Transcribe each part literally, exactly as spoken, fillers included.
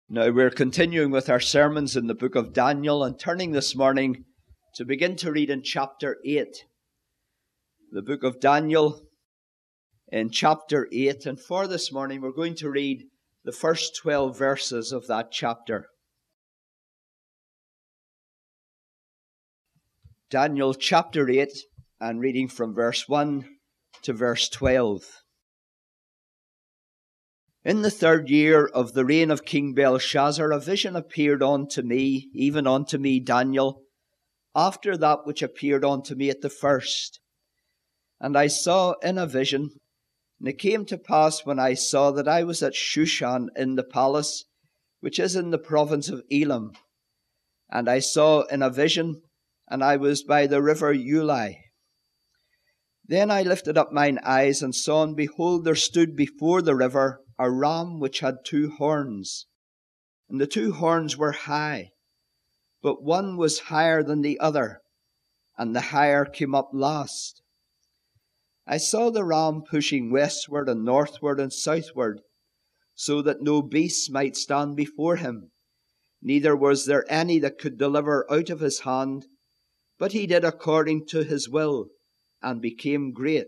Now we're continuing with our sermons in the book of Daniel and turning this morning to begin to read in chapter eight. The book of Daniel in chapter eight, and for this morning we're going to read the first twelve verses of that chapter. Daniel chapter eight, and reading from verse one to verse twelve. In the third year of the reign of King Belshazzar, a vision appeared unto me, even unto me, Daniel, after that which appeared unto me at the first. And I saw in a vision, and it came to pass when I saw that I was at Shushan in the palace, which is in the province of Elam. And I saw in a vision, and I was by the river Ulai. Then I lifted up mine eyes, and saw, and behold, there stood before the river a ram which had two horns. And the two horns were high, but one was higher than the other, and the higher came up last. I saw the ram pushing westward and northward and southward, so that no beast might stand before him, neither was there any that could deliver out of his hand, but he did according to his will, and became great.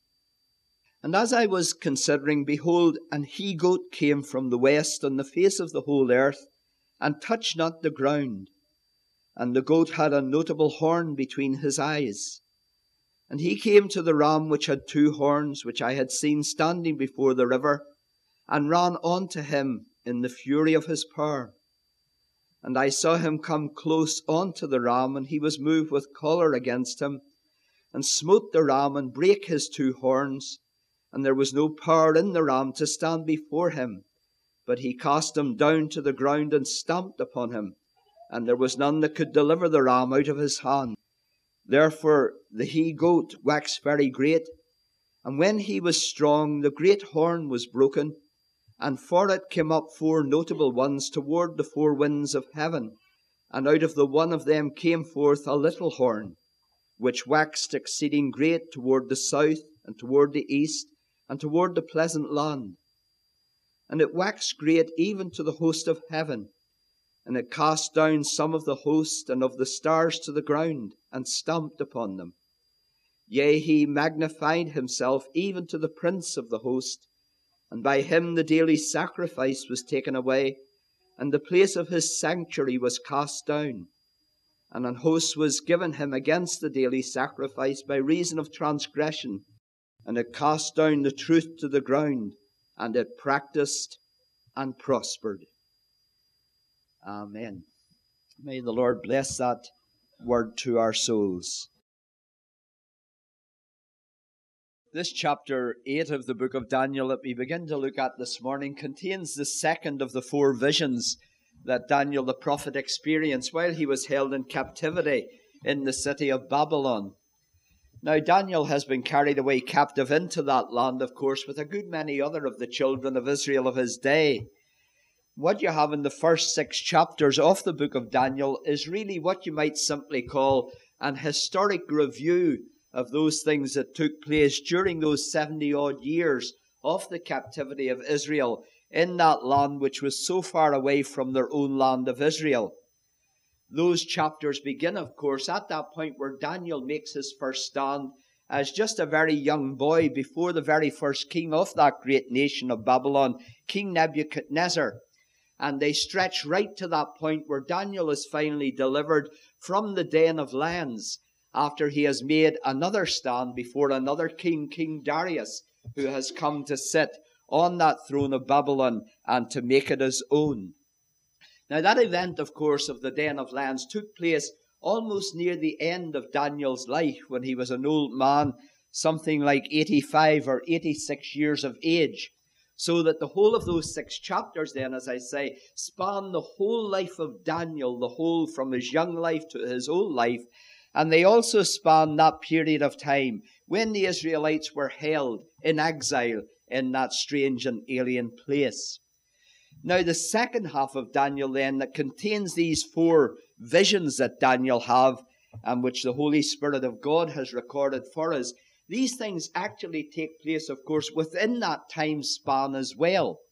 And as I was considering, behold, an he-goat came from the west on the face of the whole earth, and touched not the ground. And the goat had a notable horn between his eyes. And he came to the ram which had two horns, which I had seen standing before the river, and ran on to him in the fury of his power. And I saw him come close unto the ram, and he was moved with choler against him, and smote the ram, and brake his two horns. And there was no power in the ram to stand before him, but he cast him down to the ground and stamped upon him, and there was none that could deliver the ram out of his hand. Therefore the he-goat waxed very great, and when he was strong, the great horn was broken, and for it came up four notable ones toward the four winds of heaven, and out of the one of them came forth a little horn, which waxed exceeding great toward the south, and toward the east, and toward the pleasant land. And it waxed great even to the host of heaven, and it cast down some of the host and of the stars to the ground, and stamped upon them. Yea, he magnified himself even to the prince of the host, and by him the daily sacrifice was taken away, and the place of his sanctuary was cast down. And an host was given him against the daily sacrifice by reason of transgression, and it cast down the truth to the ground, and it practiced and prospered. Amen. May the Lord bless that word to our souls. This chapter eight of the book of Daniel that we begin to look at this morning contains the second of the four visions that Daniel the prophet experienced while he was held in captivity in the city of Babylon. Now, Daniel has been carried away captive into that land, of course, with a good many other of the children of Israel of his day. What you have in the first six chapters of the book of Daniel is really what you might simply call an historic review of those things that took place during those seventy-odd years of the captivity of Israel in that land which was so far away from their own land of Israel. Those chapters begin, of course, at that point where Daniel makes his first stand as just a very young boy before the very first king of that great nation of Babylon, King Nebuchadnezzar. And they stretch right to that point where Daniel is finally delivered from the den of lions after he has made another stand before another king, King Darius, who has come to sit on that throne of Babylon and to make it his own. Now, that event, of course, of the den of lions took place almost near the end of Daniel's life when he was an old man, something like eighty-five or eighty-six years of age. So that the whole of those six chapters then, as I say, span the whole life of Daniel, the whole from his young life to his old life. And they also span that period of time when the Israelites were held in exile in that strange and alien place. Now, the second half of Daniel then, that contains these four visions that Daniel have, and which the Holy Spirit of God has recorded for us, these things actually take place, of course, within that time span as well.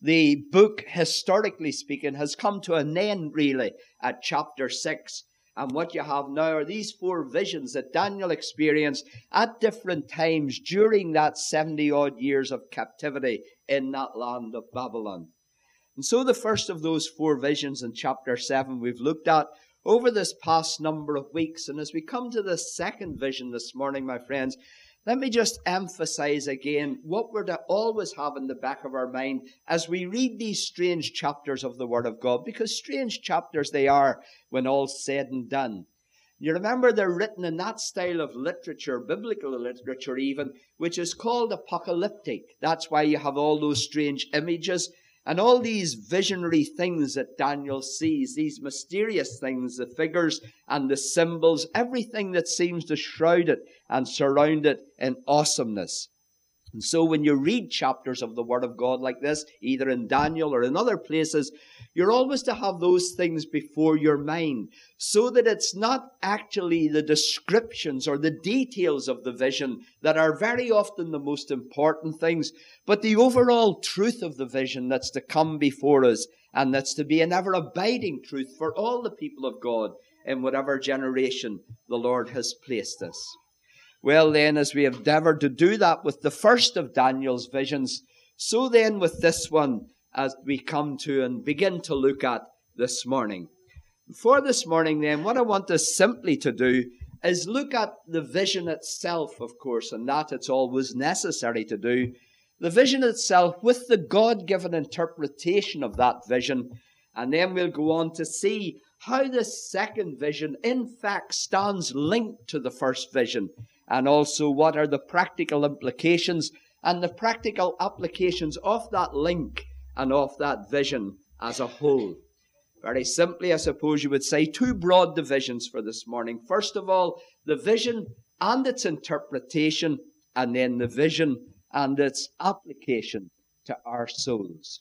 the book, historically speaking, has come to an end really at chapter six. And what you have now are these four visions that Daniel experienced at different times during that seventy odd years of captivity in that land of Babylon. And so the first of those four visions in chapter seven we've looked at over this past number of weeks. And as we come to the second vision this morning, my friends, let me just emphasize again what we're to always have in the back of our mind as we read these strange chapters of the Word of God, because strange chapters they are when all's said and done. You remember they're written in that style of literature, biblical literature even, which is called apocalyptic. That's why you have all those strange images and all these visionary things that Daniel sees, these mysterious things, the figures and the symbols, everything that seems to shroud it and surround it in awesomeness. And so when you read chapters of the Word of God like this, either in Daniel or in other places, you're always to have those things before your mind, so that it's not actually the descriptions or the details of the vision that are very often the most important things, but the overall truth of the vision that's to come before us, and that's to be an ever-abiding truth for all the people of God in whatever generation the Lord has placed us. Well then, as we have endeavored to do that with the first of Daniel's visions, so then with this one, as we come to and begin to look at this morning. For this morning then, what I want us simply to do is look at the vision itself, of course, and that it's always necessary to do. The vision itself with the God-given interpretation of that vision, and then we'll go on to see how this second vision in fact stands linked to the first vision, and also what are the practical implications and the practical applications of that link and of that vision as a whole. Very simply, I suppose you would say two broad divisions for this morning. First of all, the vision and its interpretation, and then the vision and its application to our souls.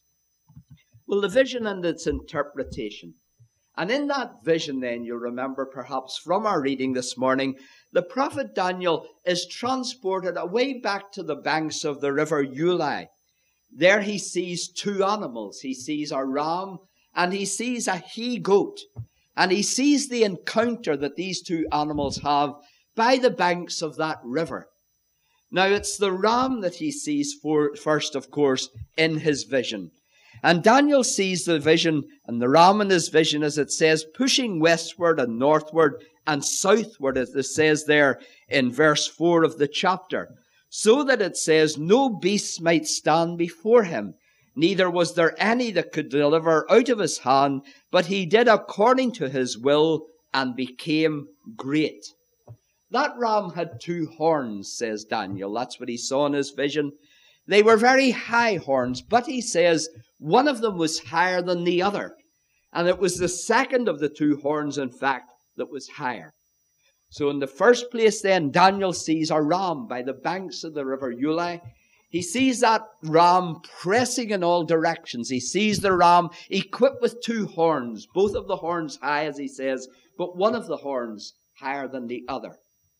Well, the vision and its interpretation. And in that vision then, you'll remember perhaps from our reading this morning, the prophet Daniel is transported away back to the banks of the river Ulai. There he sees two animals. He sees a ram and he sees a he-goat. And he sees the encounter that these two animals have by the banks of that river. Now it's the ram that he sees for, first, of course, in his vision. And Daniel sees the vision and the ram in his vision, as it says, pushing westward and northward and southward, as it says there in verse four of the chapter. So that it says, no beast might stand before him, neither was there any that could deliver out of his hand, but he did according to his will and became great. That ram had two horns, says Daniel. That's what he saw in his vision. They were very high horns, but he says one of them was higher than the other. And it was the second of the two horns, in fact, that was higher. So in the first place then, Daniel sees a ram by the banks of the river Ulai. He sees that ram pressing in all directions. He sees the ram equipped with two horns, both of the horns high, as he says, but one of the horns higher than the other.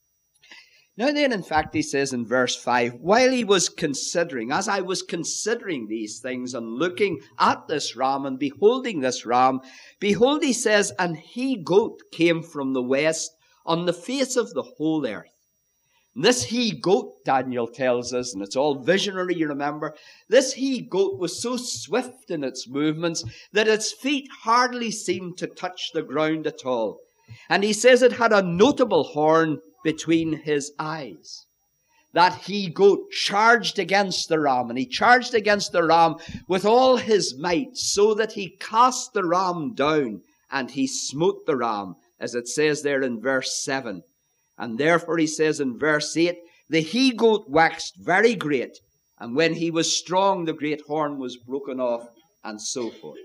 Now then, in fact, he says in verse five, while he was considering, as I was considering these things and looking at this ram and beholding this ram, behold, he says, an he-goat came from the west on the face of the whole earth. This he-goat, Daniel tells us, and it's all visionary, you remember, this he-goat was so swift in its movements that its feet hardly seemed to touch the ground at all. And he says it had a notable horn between his eyes. That he-goat charged against the ram, and he charged against the ram with all his might, so that he cast the ram down, and he smote the ram, as it says there in verse seven. And therefore he says in verse eight, the he-goat waxed very great, and when he was strong, the great horn was broken off, and so forth.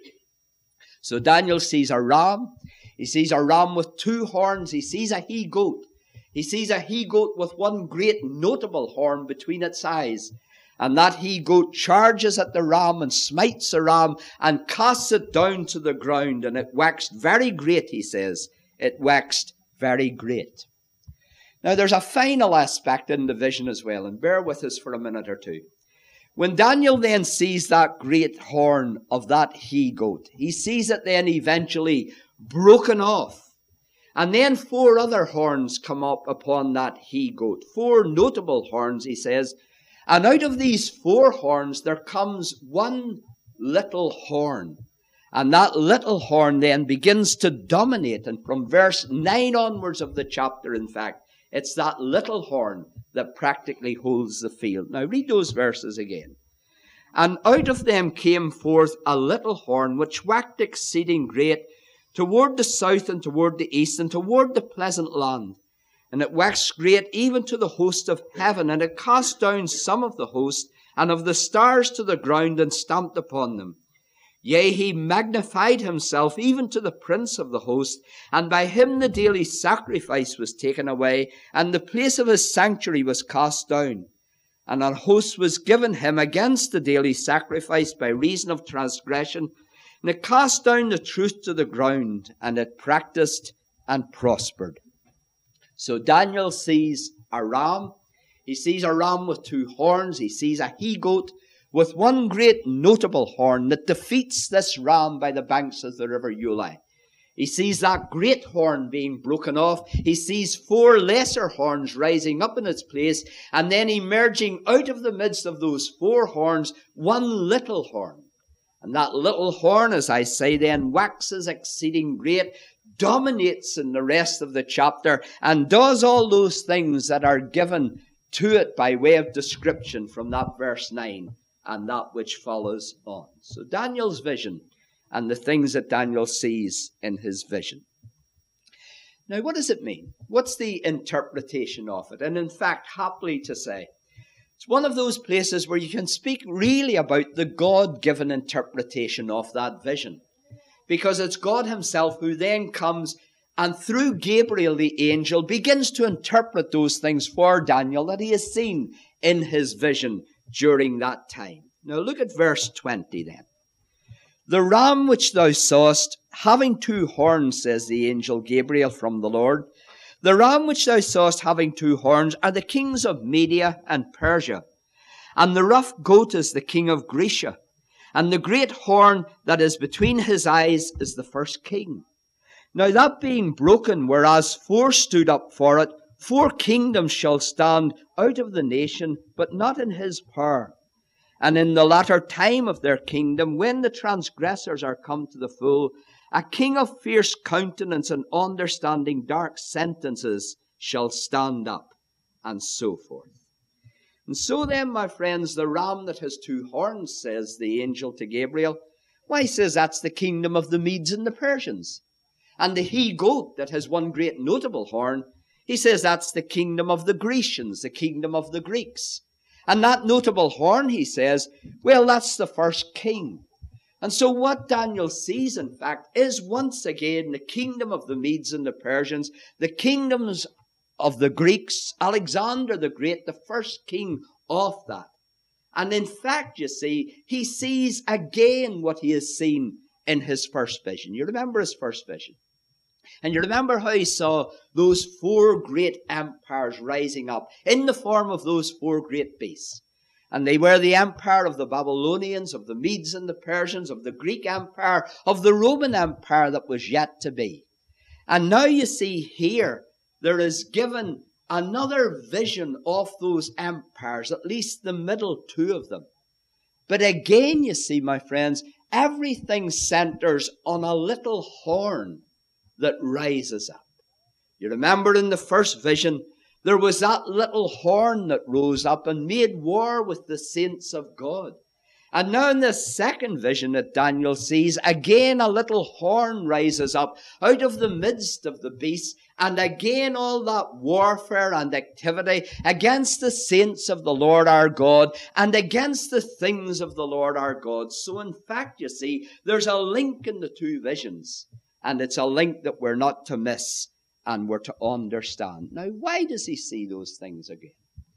So Daniel sees a ram. He sees a ram with two horns. He sees a he-goat. He sees a he-goat with one great notable horn between its eyes. And that he-goat charges at the ram and smites the ram and casts it down to the ground. And it waxed very great, he says. It waxed very great. Now there's a final aspect in the vision as well. And bear with us for a minute or two. When Daniel then sees that great horn of that he-goat, he sees it then eventually broken off. And then four other horns come up upon that he-goat. Four notable horns, he says. And out of these four horns there comes one little horn. And that little horn then begins to dominate. And from verse nine onwards of the chapter, in fact, it's that little horn that practically holds the field. Now read those verses again. And out of them came forth a little horn, which waxed exceeding great, toward the south and toward the east and toward the pleasant land. And it waxed great even to the host of heaven, and it cast down some of the host and of the stars to the ground and stamped upon them. Yea, he magnified himself even to the prince of the host, and by him the daily sacrifice was taken away, and the place of his sanctuary was cast down. And an host was given him against the daily sacrifice by reason of transgression, and it cast down the truth to the ground, and it practiced and prospered. So Daniel sees a ram. He sees a ram with two horns. He sees a he-goat with one great notable horn that defeats this ram by the banks of the river Ulai. He sees that great horn being broken off. He sees four lesser horns rising up in its place, and then emerging out of the midst of those four horns, one little horn. And that little horn, as I say then, waxes exceeding great, dominates in the rest of the chapter, and does all those things that are given to it by way of description from that verse nine and that which follows on. So Daniel's vision and the things that Daniel sees in his vision. Now, what does it mean? What's the interpretation of it? And in fact, happily to say, it's one of those places where you can speak really about the God-given interpretation of that vision. Because it's God himself who then comes and through Gabriel the angel begins to interpret those things for Daniel that he has seen in his vision during that time. Now look at verse twenty then. The ram which thou sawest, having two horns, says the angel Gabriel from the Lord, the ram which thou sawest having two horns are the kings of Media and Persia. And the rough goat is the king of Grecia. And the great horn that is between his eyes is the first king. Now that being broken, whereas four stood up for it, four kingdoms shall stand out of the nation, but not in his power. And in the latter time of their kingdom, when the transgressors are come to the full, a king of fierce countenance and understanding dark sentences shall stand up, and so forth. And so then, my friends, the ram that has two horns, says the angel to Gabriel, why, he says that's the kingdom of the Medes and the Persians. And the he-goat that has one great notable horn, he says that's the kingdom of the Grecians, the kingdom of the Greeks. And that notable horn, he says, well, that's the first king. And so what Daniel sees, in fact, is once again the kingdom of the Medes and the Persians, the kingdoms of the Greeks, Alexander the Great, the first king of that. And in fact, you see, he sees again what he has seen in his first vision. You remember his first vision. And you remember how he saw those four great empires rising up in the form of those four great beasts. And they were the empire of the Babylonians, of the Medes and the Persians, of the Greek empire, of the Roman empire that was yet to be. And now you see here, there is given another vision of those empires, at least the middle two of them. But again, you see, my friends, everything centers on a little horn that rises up. You remember in the first vision, there was that little horn that rose up and made war with the saints of God. And now in the second vision that Daniel sees, again a little horn rises up out of the midst of the beasts, and again all that warfare and activity against the saints of the Lord our God and against the things of the Lord our God. So in fact, you see, there's a link in the two visions, and it's a link that we're not to miss and we're to understand. Now, why does he see those things again?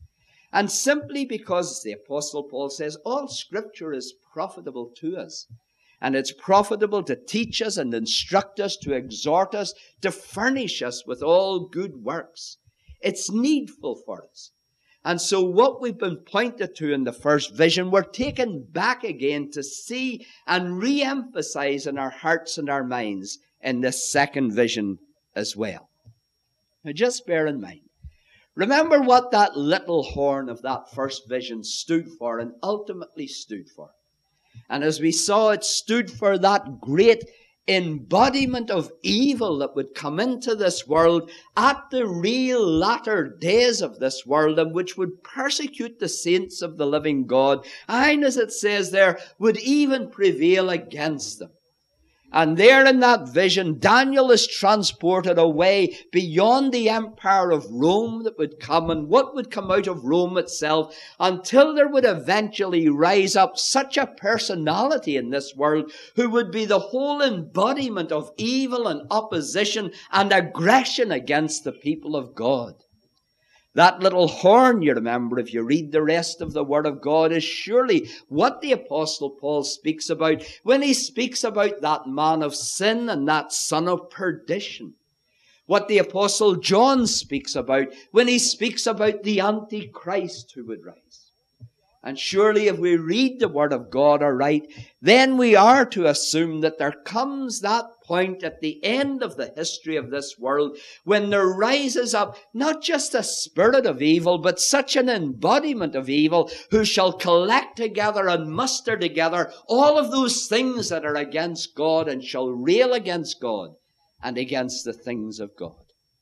And simply because, the Apostle Paul says, all Scripture is profitable to us. And it's profitable to teach us and instruct us, to exhort us, to furnish us with all good works. It's needful for us. And so what we've been pointed to in the first vision, we're taken back again to see and re-emphasize in our hearts and our minds in this second vision as well. Now just bear in mind, remember what that little horn of that first vision stood for and ultimately stood for. And as we saw, it stood for that great embodiment of evil that would come into this world at the real latter days of this world, and which would persecute the saints of the living God, and as it says there, would even prevail against them. And there in that vision, Daniel is transported away beyond the empire of Rome that would come, and what would come out of Rome itself, until there would eventually rise up such a personality in this world who would be the whole embodiment of evil and opposition and aggression against the people of God. That little horn, you remember, if you read the rest of the Word of God, is surely what the Apostle Paul speaks about when he speaks about that man of sin and that son of perdition. What the Apostle John speaks about when he speaks about the Antichrist who would rise. And surely if we read the Word of God aright, then we are to assume that there comes that point at the end of the history of this world when there rises up not just a spirit of evil, but such an embodiment of evil who shall collect together and muster together all of those things that are against God and shall rail against God and against the things of God.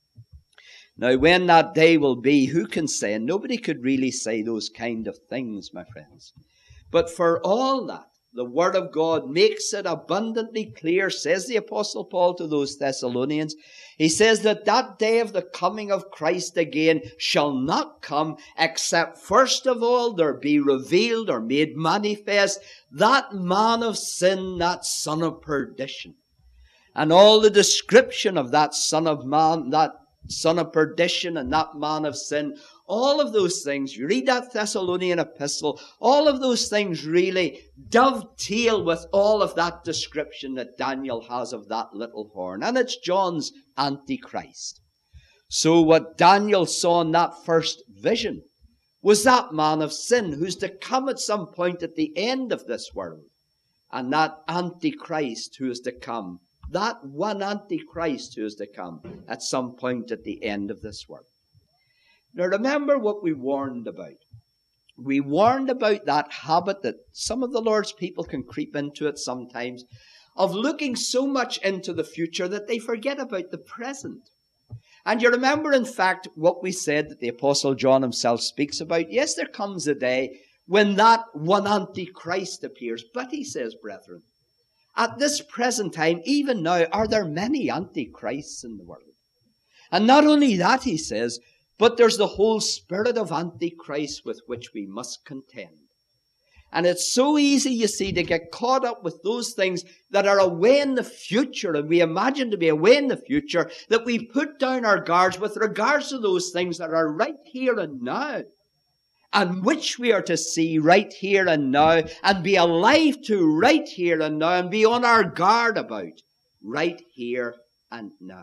Now, when that day will be, who can say? And nobody could really say those kind of things, my friends. But for all that, the Word of God makes it abundantly clear, says the Apostle Paul to those Thessalonians. He says that that day of the coming of Christ again shall not come except first of all there be revealed or made manifest that man of sin, that son of perdition. And all the description of that son of man, that son of perdition and that man of sin, all of those things, you read that Thessalonian epistle, all of those things really dovetail with all of that description that Daniel has of that little horn. And it's John's Antichrist. So what Daniel saw in that first vision was that man of sin who's to come at some point at the end of this world. And that Antichrist who is to come, that one Antichrist who is to come at some point at the end of this world. Now remember what we warned about. We warned about that habit that some of the Lord's people can creep into it sometimes, of looking so much into the future that they forget about the present. And you remember, in fact, what we said that the Apostle John himself speaks about. Yes, there comes a day when that one Antichrist appears. But he says, brethren, at this present time, even now, are there many Antichrists in the world? And not only that, he says, but there's the whole spirit of Antichrist with which we must contend. And it's so easy, you see, to get caught up with those things that are away in the future, and we imagine to be away in the future, that we put down our guards with regards to those things that are right here and now, and which we are to see right here and now, and be alive to right here and now, and be on our guard about right here and now.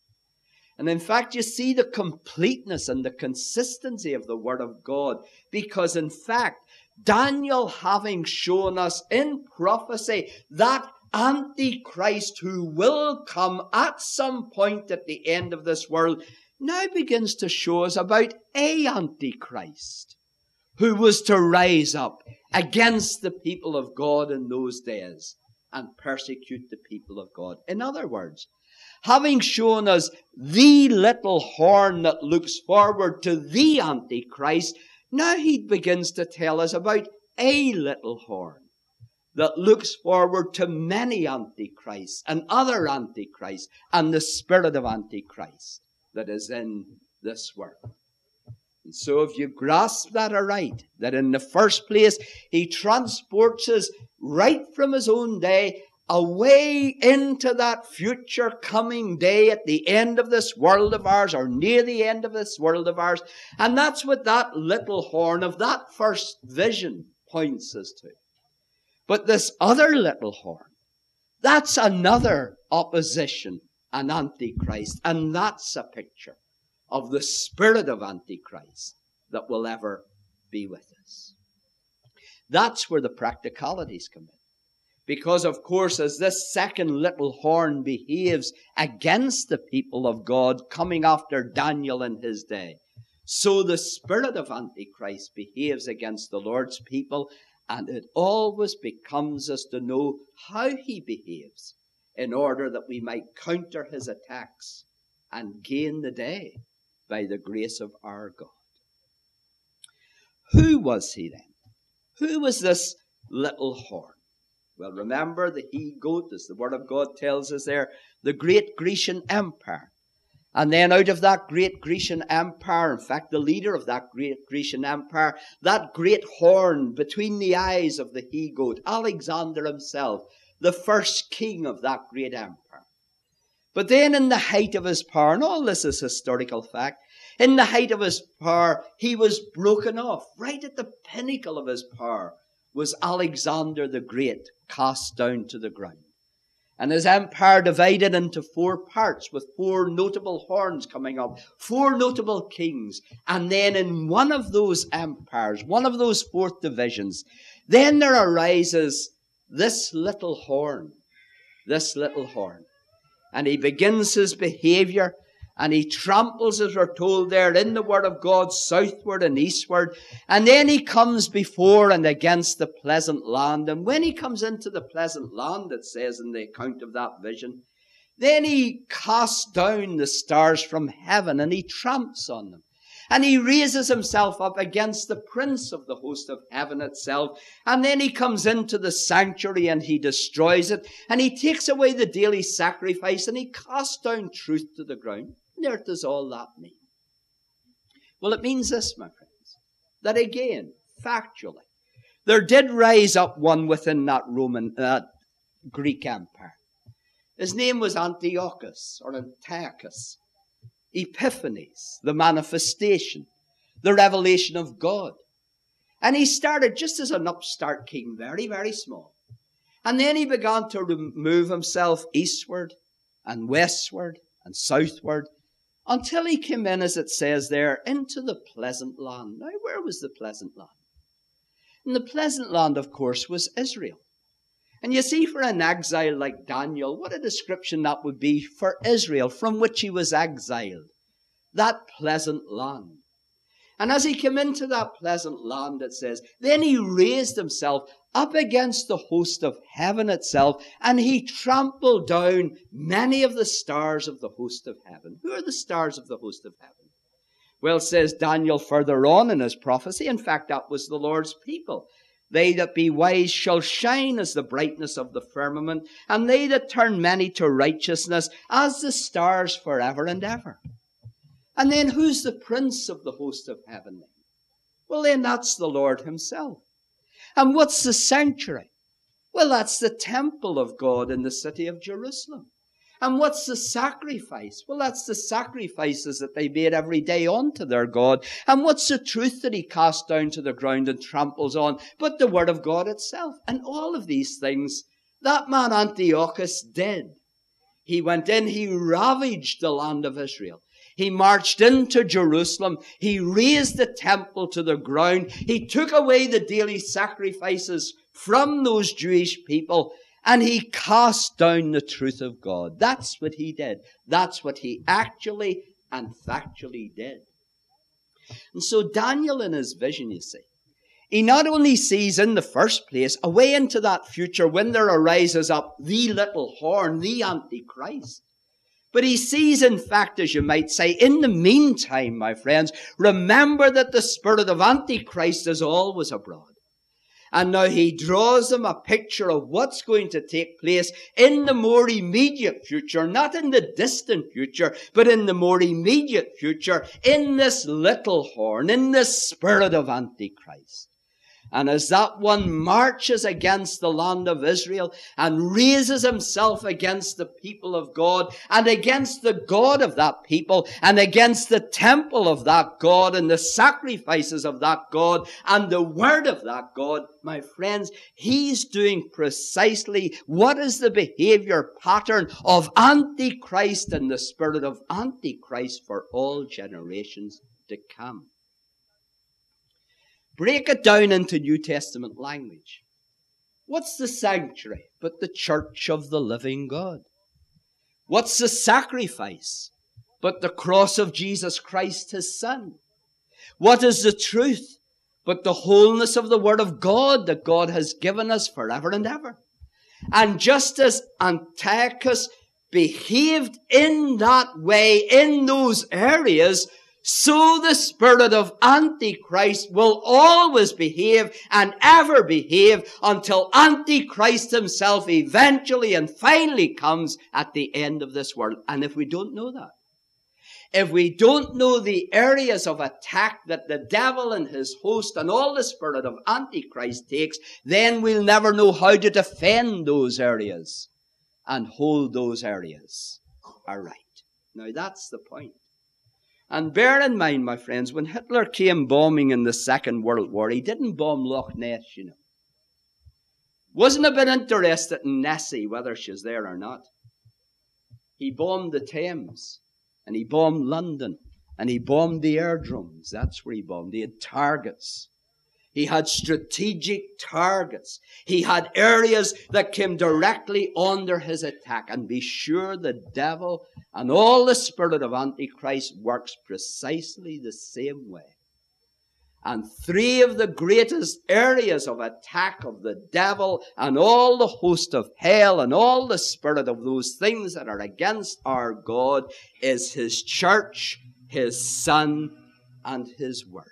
And in fact, you see the completeness and the consistency of the Word of God, because in fact, Daniel, having shown us in prophecy that Antichrist who will come at some point at the end of this world, now begins to show us about a Antichrist who was to rise up against the people of God in those days and persecute the people of God. In other words, having shown us the little horn that looks forward to the Antichrist, now he begins to tell us about a little horn that looks forward to many Antichrists and other Antichrists and the spirit of Antichrist that is in this world. And so if you grasp that aright, that in the first place he transports us right from his own day away into that future coming day at the end of this world of ours, or near the end of this world of ours. And that's what that little horn of that first vision points us to. But this other little horn, that's another opposition, an Antichrist. And that's a picture of the spirit of Antichrist that will ever be with us. That's where the practicalities come in. Because, of course, as this second little horn behaves against the people of God coming after Daniel in his day, so the spirit of Antichrist behaves against the Lord's people, and it always becomes us to know how he behaves in order that we might counter his attacks and gain the day by the grace of our God. Who was he then? Who was this little horn? Well, remember the he-goat, as the Word of God tells us there, the great Grecian Empire. And then out of that great Grecian Empire, in fact, the leader of that great Grecian Empire, that great horn between the eyes of the he-goat, Alexander himself, the first king of that great empire. But then in the height of his power, and all this is historical fact, in the height of his power, he was broken off. Right at the pinnacle of his power was Alexander the Great, cast down to the ground. And his empire divided into four parts with four notable horns coming up, four notable kings. And then in one of those empires, one of those fourth divisions, then there arises this little horn, this little horn. And he begins his behavior, and he tramples, as we're told there in the Word of God, southward and eastward. And then he comes before and against the pleasant land. And when he comes into the pleasant land, it says in the account of that vision, then he casts down the stars from heaven and he tramps on them. And he raises himself up against the prince of the host of heaven itself. And then he comes into the sanctuary and he destroys it. And he takes away the daily sacrifice and he casts down truth to the ground. What does all that mean? Well, it means this, my friends, that again, factually, there did rise up one within that Roman, uh, Greek empire. His name was Antiochus or Antiochus. Epiphanes, the manifestation, the revelation of God. And he started just as an upstart king, very, very small. And then he began to move himself eastward and westward and southward until he came in, as it says there, into the pleasant land. Now, where was the pleasant land? And the pleasant land, of course, was Israel. And you see, for an exile like Daniel, what a description that would be for Israel, from which he was exiled. That pleasant land. And as he came into that pleasant land, it says, then he raised himself up against the host of heaven itself, and he trampled down many of the stars of the host of heaven. Who are the stars of the host of heaven? Well, says Daniel further on in his prophecy, in fact, that was the Lord's people. They that be wise shall shine as the brightness of the firmament, and they that turn many to righteousness as the stars forever and ever. And then who's the prince of the host of heaven then? Well, then that's the Lord himself. And what's the sanctuary? Well, that's the temple of God in the city of Jerusalem. And what's the sacrifice? Well, that's the sacrifices that they made every day unto their God. And what's the truth that he cast down to the ground and tramples on? But the word of God itself. And all of these things, that man Antiochus did. He went in, he ravaged the land of Israel. He marched into Jerusalem. He razed the temple to the ground. He took away the daily sacrifices from those Jewish people. And he cast down the truth of God. That's what he did. That's what he actually and factually did. And so Daniel in his vision, you see, he not only sees in the first place a way into that future when there arises up the little horn, the Antichrist, but he sees, in fact, as you might say, in the meantime, my friends, remember that the spirit of Antichrist is always abroad. And now he draws them a picture of what's going to take place in the more immediate future, not in the distant future, but in the more immediate future, in this little horn, in this spirit of Antichrist. And as that one marches against the land of Israel and raises himself against the people of God and against the God of that people and against the temple of that God and the sacrifices of that God and the word of that God, my friends, he's doing precisely what is the behavior pattern of Antichrist and the spirit of Antichrist for all generations to come. break it down into New Testament language. What's the sanctuary but the church of the living God? What's the sacrifice but the cross of Jesus Christ, his Son? What is the truth but the wholeness of the Word of God that God has given us forever and ever? And just as Antiochus behaved in that way, in those areas, so the spirit of Antichrist will always behave and ever behave until Antichrist himself eventually and finally comes at the end of this world. And if we don't know that, if we don't know the areas of attack that the devil and his host and all the spirit of Antichrist takes, then we'll never know how to defend those areas and hold those areas aright. Now that's the point. And bear in mind, my friends, when Hitler came bombing in the Second World War, he didn't bomb Loch Ness, you know. Wasn't a bit interested in Nessie, whether she's there or not. He bombed the Thames, and he bombed London, and he bombed the airdromes. That's where he bombed. He had targets. He had strategic targets. He had areas that came directly under his attack. And be sure the devil and all the spirit of Antichrist works precisely the same way. And three of the greatest areas of attack of the devil and all the host of hell and all the spirit of those things that are against our God is his church, his Son, and his Word.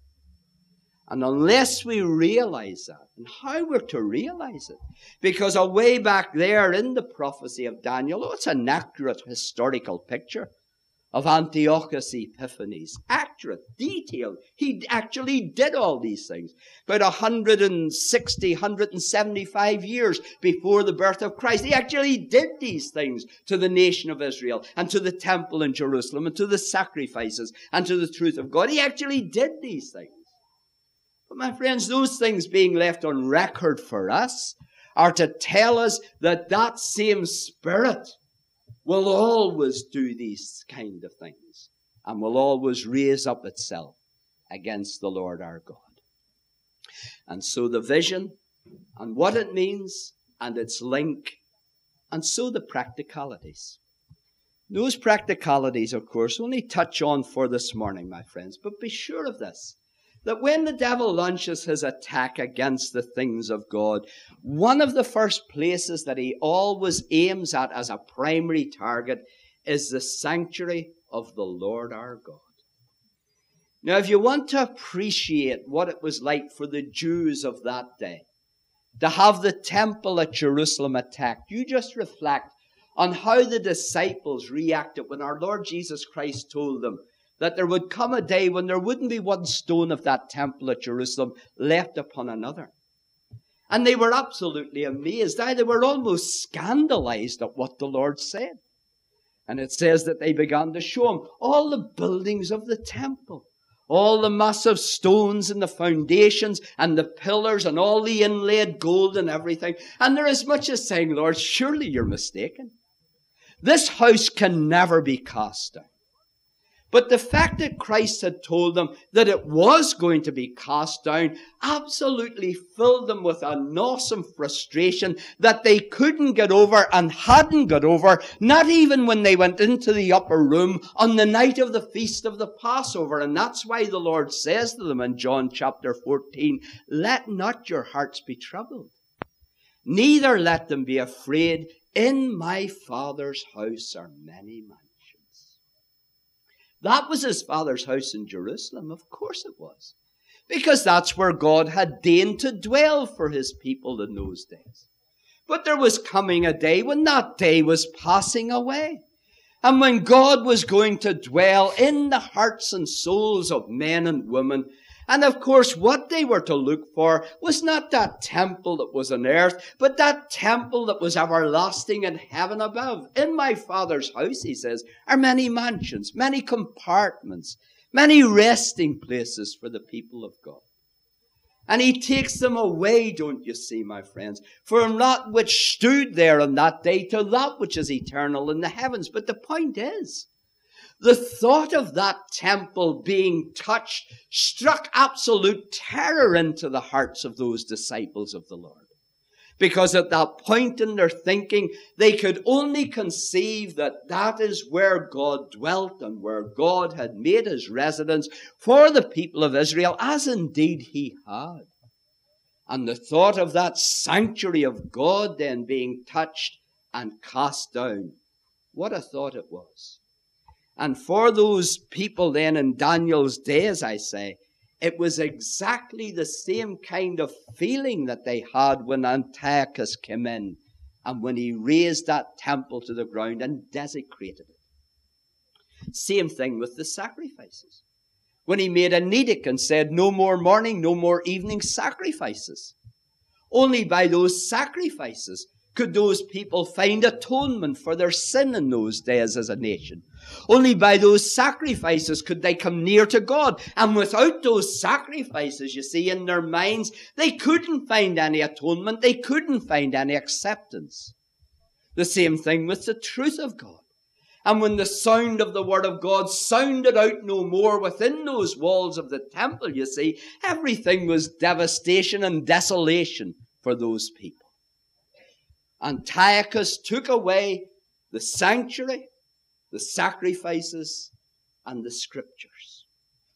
And unless we realize that, and how we're to realize it, because away back there in the prophecy of Daniel, oh, it's an accurate historical picture of Antiochus Epiphanes. Accurate, detailed. He actually did all these things. About one hundred sixty, one hundred seventy-five years before the birth of Christ, he actually did these things to the nation of Israel and to the temple in Jerusalem and to the sacrifices and to the truth of God. He actually did these things. But my friends, those things being left on record for us are to tell us that that same spirit will always do these kind of things and will always raise up itself against the Lord our God. And so the vision and what it means and its link, and so the practicalities. Those practicalities, of course, only touch on for this morning, my friends, but be sure of this, that when the devil launches his attack against the things of God, one of the first places that he always aims at as a primary target is the sanctuary of the Lord our God. Now, if you want to appreciate what it was like for the Jews of that day to have the temple at Jerusalem attacked, you just reflect on how the disciples reacted when our Lord Jesus Christ told them that there would come a day when there wouldn't be one stone of that temple at Jerusalem left upon another. And they were absolutely amazed. They were almost scandalized at what the Lord said. And it says that they began to show him all the buildings of the temple, all the massive stones and the foundations and the pillars and all the inlaid gold and everything. And they're as much as saying, Lord, surely you're mistaken. This house can never be cast down. But the fact that Christ had told them that it was going to be cast down absolutely filled them with an awesome frustration that they couldn't get over and hadn't got over, not even when they went into the upper room on the night of the feast of the Passover. And that's why the Lord says to them in John chapter fourteen, let not your hearts be troubled, neither let them be afraid. In my Father's house are many mansions. That was his Father's house in Jerusalem. Of course it was. Because that's where God had deigned to dwell for his people in those days. But there was coming a day when that day was passing away. And when God was going to dwell in the hearts and souls of men and women. And of course, what they were to look for was not that temple that was on earth, but that temple that was everlasting in heaven above. In my Father's house, he says, are many mansions, many compartments, many resting places for the people of God. And he takes them away, don't you see, my friends, from that which stood there on that day to that which is eternal in the heavens. But the point is, The thought of that temple being touched struck absolute terror into the hearts of those disciples of the Lord. Because at that point in their thinking, they could only conceive that that is where God dwelt and where God had made his residence for the people of Israel, as indeed he had. And the thought of that sanctuary of God then being touched and cast down, what a thought it was. And for those people then in Daniel's day, as I say, it was exactly the same kind of feeling that they had when Antiochus came in and when he razed that temple to the ground and desecrated it. Same thing with the sacrifices. When he made an edict and said, no more morning, no more evening sacrifices. Only by those sacrifices could those people find atonement for their sin in those days as a nation. Only by those sacrifices could they come near to God. And without those sacrifices, you see, in their minds, they couldn't find any atonement. They couldn't find any acceptance. The same thing with the truth of God. And when the sound of the word of God sounded out no more within those walls of the temple, you see, everything was devastation and desolation for those people. Antiochus took away the sanctuary, the sacrifices, and the scriptures.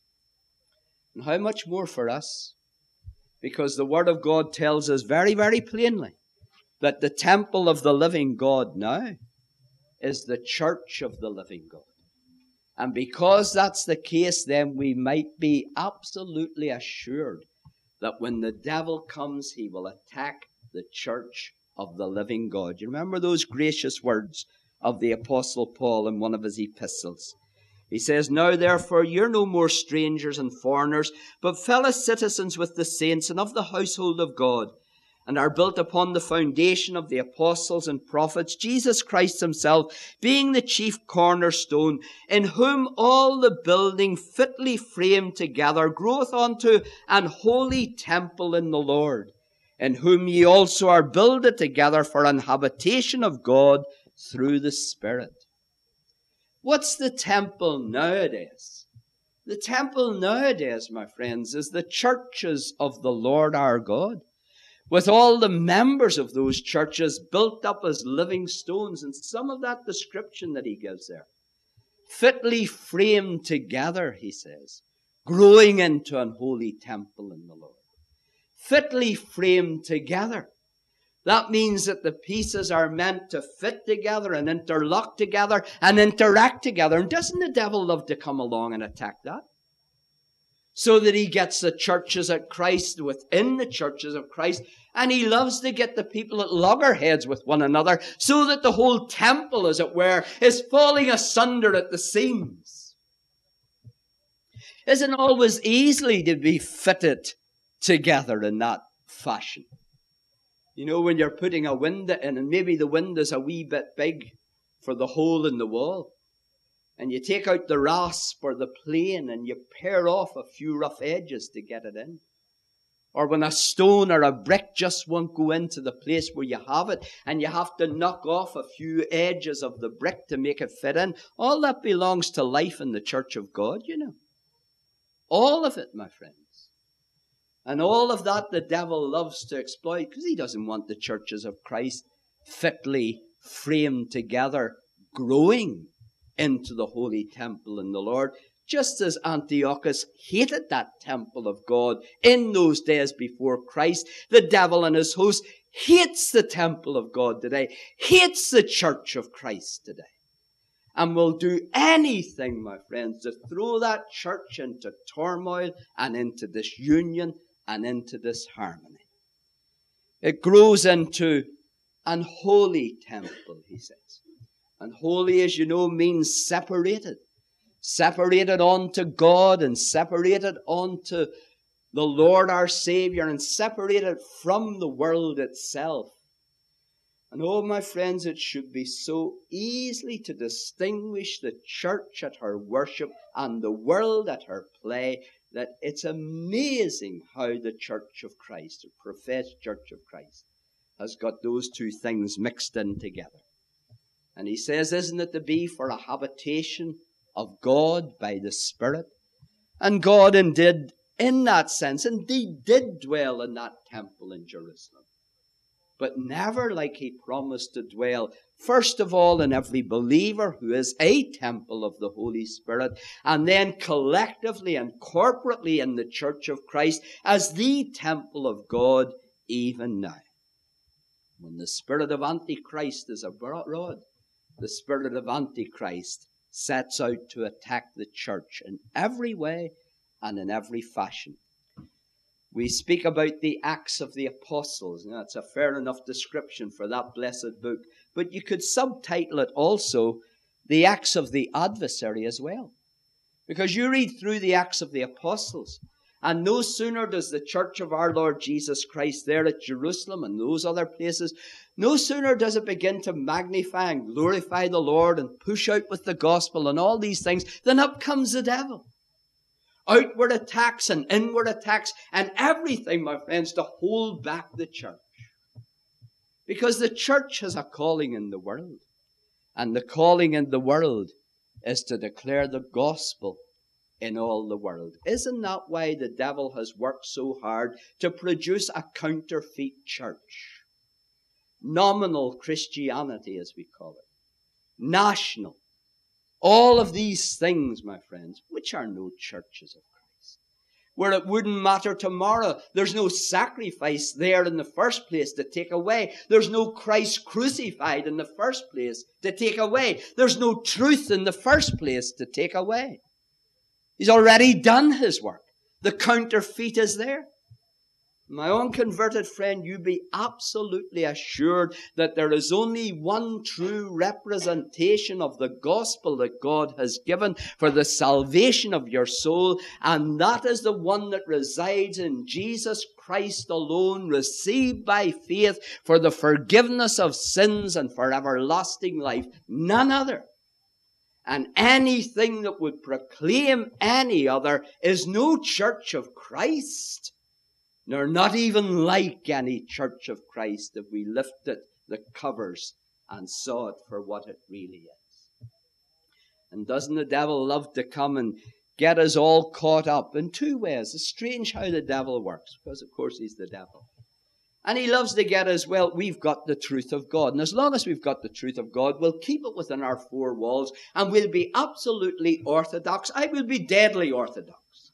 And how much more for us? Because the word of God tells us very, very plainly that the temple of the living God now is the church of the living God. And because that's the case, then we might be absolutely assured that when the devil comes, he will attack the church of the living God. You remember those gracious words of the Apostle Paul in one of his epistles. He says, now therefore you're no more strangers and foreigners, but fellow citizens with the saints and of the household of God, and are built upon the foundation of the apostles and prophets, Jesus Christ himself being the chief cornerstone, in whom all the building fitly framed together groweth unto an holy temple in the Lord, in whom ye also are builded together for an habitation of God through the Spirit. What's the temple nowadays? The temple nowadays, my friends, is the churches of the Lord our God, with all the members of those churches built up as living stones, and some of that description that he gives there. Fitly framed together, he says, growing into an holy temple in the Lord. Fitly framed together. That means that the pieces are meant to fit together and interlock together and interact together. And doesn't the devil love to come along and attack that? So that he gets the churches at Christ within the churches of Christ. And he loves to get the people at loggerheads with one another, so that the whole temple, as it were, is falling asunder at the seams. Isn't always easily to be fitted together in that fashion. You know, when you're putting a window in, and maybe the window's a wee bit big for the hole in the wall, and you take out the rasp or the plane and you pare off a few rough edges to get it in. Or when a stone or a brick just won't go into the place where you have it, and you have to knock off a few edges of the brick to make it fit in. All that belongs to life in the church of God, you know. All of it, my friends. And all of that the devil loves to exploit, because he doesn't want the churches of Christ fitly framed together, growing into the holy temple in the Lord. Just as Antiochus hated that temple of God in those days before Christ, the devil and his host hates the temple of God today, hates the church of Christ today, and will do anything, my friends, to throw that church into turmoil and into disunion and into disharmony. It grows into an holy temple, he says. And holy, as you know, means separated. Separated unto God and separated unto the Lord our Savior and separated from the world itself. And oh, my friends, it should be so easily to distinguish the church at her worship and the world at her play that it's amazing how the Church of Christ, the professed Church of Christ, has got those two things mixed in together. And he says, isn't it to be for a habitation of God by the Spirit. And God indeed, in that sense, indeed did dwell in that temple in Jerusalem. But never like he promised to dwell, first of all, in every believer who is a temple of the Holy Spirit, and then collectively and corporately in the church of Christ as the temple of God even now. When the spirit of Antichrist is abroad, the spirit of Antichrist sets out to attack the church in every way and in every fashion. We speak about the Acts of the Apostles. Now, that's a fair enough description for that blessed book. But you could subtitle it also the Acts of the Adversary as well. Because you read through the Acts of the Apostles, and no sooner does the church of our Lord Jesus Christ there at Jerusalem and those other places, no sooner does it begin to magnify and glorify the Lord and push out with the gospel and all these things, then up comes the devil. Outward attacks and inward attacks and everything, my friends, to hold back the church. Because the church has a calling in the world. And the calling in the world is to declare the gospel in all the world. Isn't that why the devil has worked so hard to produce a counterfeit church? Nominal Christianity, as we call it. National. All of these things, my friends, which are no churches of Christ. Where it wouldn't matter tomorrow. There's no sacrifice there in the first place to take away. There's no Christ crucified in the first place to take away. There's no truth in the first place to take away. He's already done his work. The counterfeit is there. My unconverted friend, you be absolutely assured that there is only one true representation of the gospel that God has given for the salvation of your soul, and that is the one that resides in Jesus Christ alone, received by faith for the forgiveness of sins and for everlasting life. None other. And anything that would proclaim any other is no church of Christ. Nor not even like any church of Christ if we lifted the covers and saw it for what it really is. And doesn't the devil love to come and get us all caught up in two ways? It's strange how the devil works, because of course he's the devil. And he loves to get us, well, we've got the truth of God. And as long as we've got the truth of God, we'll keep it within our four walls and we'll be absolutely orthodox. I will be deadly orthodox.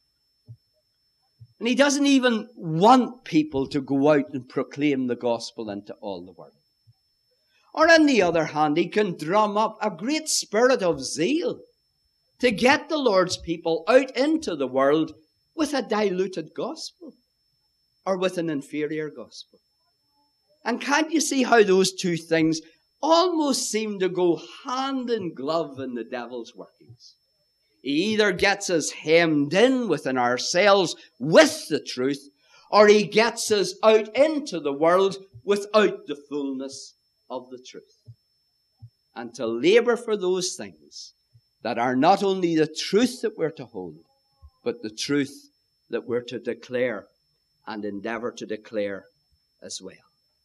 And he doesn't even want people to go out and proclaim the gospel into all the world. Or on the other hand, he can drum up a great spirit of zeal to get the Lord's people out into the world with a diluted gospel or with an inferior gospel. And can't you see how those two things almost seem to go hand in glove in the devil's workings? He either gets us hemmed in within ourselves with the truth, or he gets us out into the world without the fullness of the truth. And to labor for those things that are not only the truth that we're to hold, but the truth that we're to declare and endeavor to declare as well.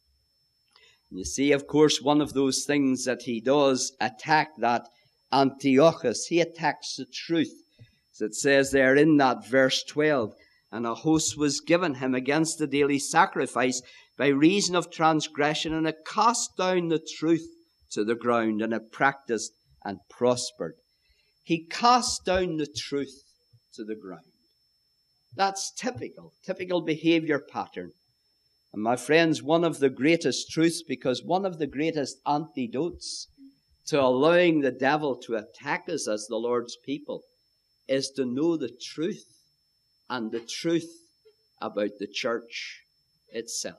And you see, of course, one of those things that he does attack that Antiochus, he attacks the truth. As it says there in that verse twelve, and a host was given him against the daily sacrifice by reason of transgression, and it cast down the truth to the ground, and it practiced and prospered. He cast down the truth to the ground. That's typical, typical behavior pattern. And my friends, one of the greatest truths, because one of the greatest antidotes to allowing the devil to attack us as the Lord's people is to know the truth, and the truth about the church itself.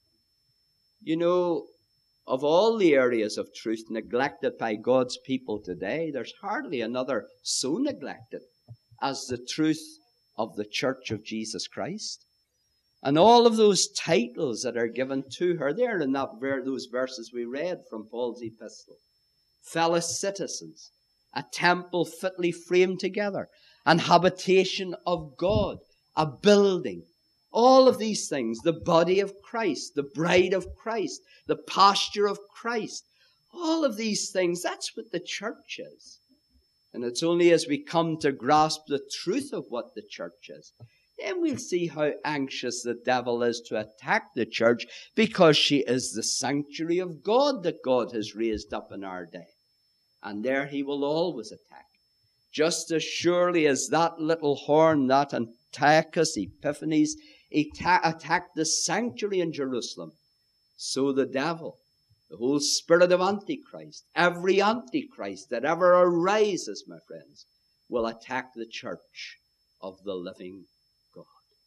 You know, of all the areas of truth neglected by God's people today, there's hardly another so neglected as the truth of the church of Jesus Christ. And all of those titles that are given to her, there in that ver- those verses we read from Paul's epistle. Fellow citizens, a temple fitly framed together, an habitation of God, a building. All of these things, the body of Christ, the bride of Christ, the pasture of Christ, all of these things, that's what the church is. And it's only as we come to grasp the truth of what the church is, then we'll see how anxious the devil is to attack the church, because she is the sanctuary of God that God has raised up in our day. And there he will always attack. Just as surely as that little horn, that Antiochus Epiphanes, attacked the sanctuary in Jerusalem, so the devil, the whole spirit of Antichrist, every Antichrist that ever arises, my friends, will attack the church of the living God.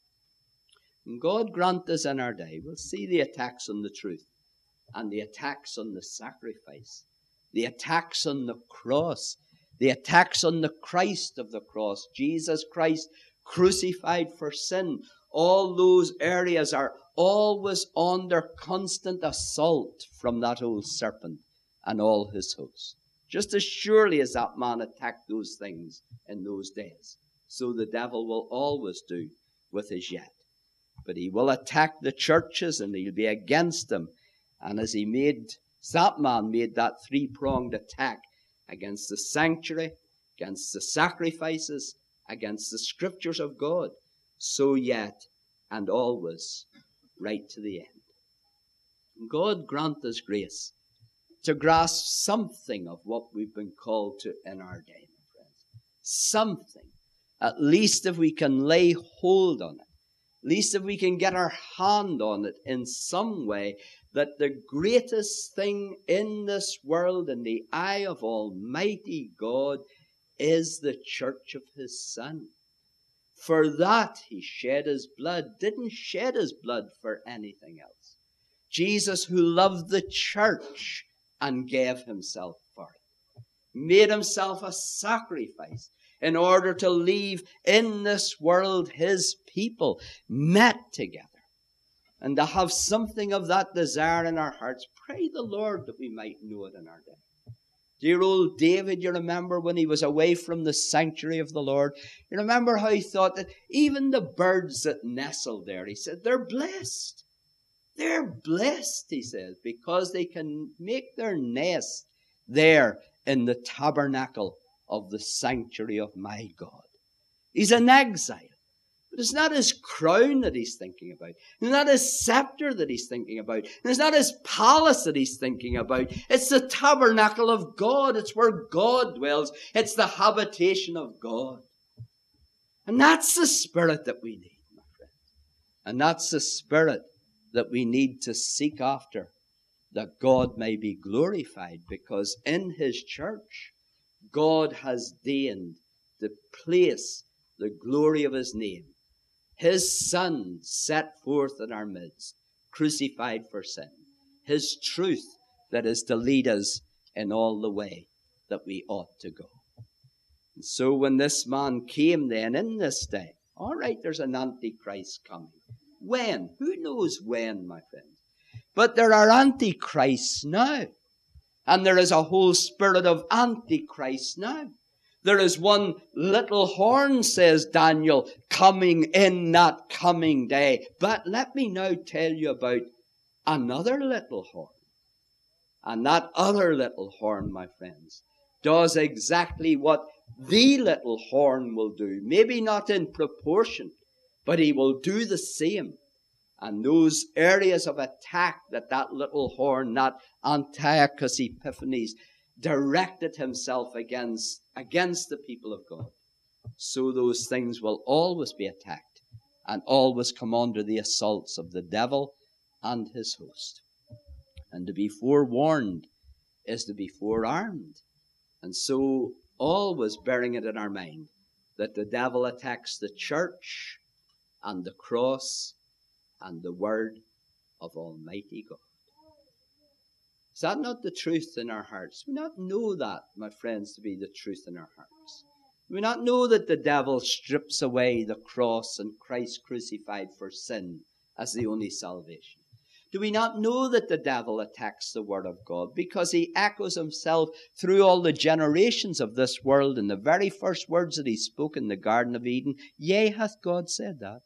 And God grant us in our day, we'll see the attacks on the truth, and the attacks on the sacrifice, the attacks on the cross, the attacks on the Christ of the cross, Jesus Christ crucified for sin. All those areas are always under constant assault from that old serpent and all his host. Just as surely as that man attacked those things in those days, so the devil will always do with us yet. But he will attack the churches, and he'll be against them. And as he made, that man made that three-pronged attack against the sanctuary, against the sacrifices, against the scriptures of God, so yet and always, right to the end. God grant us grace to grasp something of what we've been called to in our day, my friends. Something. At least if we can lay hold on it. At least if we can get our hand on it in some way, that the greatest thing in this world in the eye of Almighty God is the church of his Son. For that he shed his blood. Didn't shed his blood for anything else. Jesus, who loved the church and gave himself for it, made himself a sacrifice in order to leave in this world his people met together. And to have something of that desire in our hearts, pray the Lord that we might know it in our day. Dear old David, you remember when he was away from the sanctuary of the Lord, you remember how he thought that even the birds that nestled there, he said, they're blessed. They're blessed, he says, because they can make their nest there in the tabernacle of the sanctuary of my God. He's an exile. But it's not his crown that he's thinking about. It's not his scepter that he's thinking about. And it's not his palace that he's thinking about. It's the tabernacle of God. It's where God dwells. It's the habitation of God. And that's the spirit that we need, my friends. And that's the spirit that we need to seek after, that God may be glorified, because in his church, God has deigned to place the glory of his name. His Son set forth in our midst, crucified for sin. His truth that is to lead us in all the way that we ought to go. And so when this man came then in this day, all right, there's an Antichrist coming. When? Who knows when, my friends? But there are Antichrists now. And there is a whole spirit of Antichrist now. There is one little horn, says Daniel, coming in that coming day. But let me now tell you about another little horn. And that other little horn, my friends, does exactly what the little horn will do. Maybe not in proportion, but he will do the same. And those areas of attack that that little horn, that Antiochus Epiphanes, directed himself against, against the people of God, so those things will always be attacked and always come under the assaults of the devil and his host. And to be forewarned is to be forearmed. And so always bearing it in our mind that the devil attacks the church and the cross and the word of Almighty God. Is that not the truth in our hearts? Do we not know that, my friends, to be the truth in our hearts? Do we not know that the devil strips away the cross and Christ crucified for sin as the only salvation? Do we not know that the devil attacks the word of God because he echoes himself through all the generations of this world in the very first words that he spoke in the Garden of Eden? Yea, hath God said that?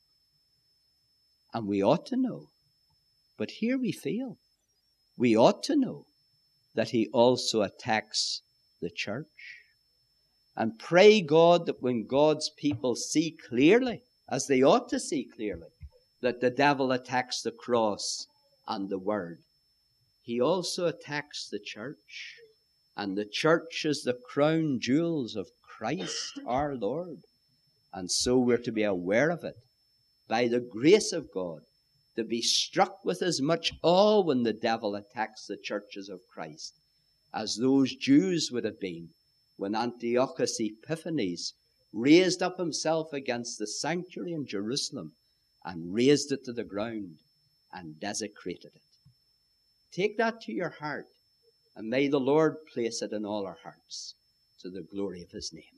And we ought to know. But here we fail. We ought to know that he also attacks the church. And pray God that when God's people see clearly, as they ought to see clearly, that the devil attacks the cross and the word, he also attacks the church. And the church is the crown jewels of Christ our Lord. And so we're to be aware of it, by the grace of God, to be struck with as much awe when the devil attacks the churches of Christ as those Jews would have been when Antiochus Epiphanes raised up himself against the sanctuary in Jerusalem and razed it to the ground and desecrated it. Take that to your heart, and may the Lord place it in all our hearts to the glory of his name.